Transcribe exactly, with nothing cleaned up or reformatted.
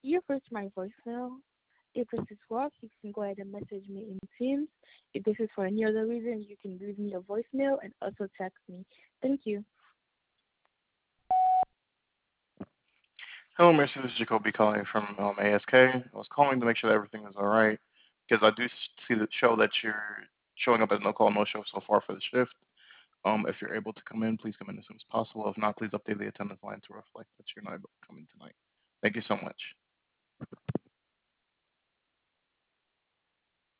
You've reached my voicemail. If this is work, you can go ahead and message me in Teams. If this is for any other reason, you can leave me a voicemail and also text me. Thank you. Hello, Mercy. This is Jacoby calling from um, A S K. I was calling to make sure that everything is all right because I do s- see the show that you're showing up as no call, no show so far for the shift. Um, if you're able to come in, please come in as soon as possible. If not, please update the attendance line to reflect that you're not able to come in tonight. Thank you so much.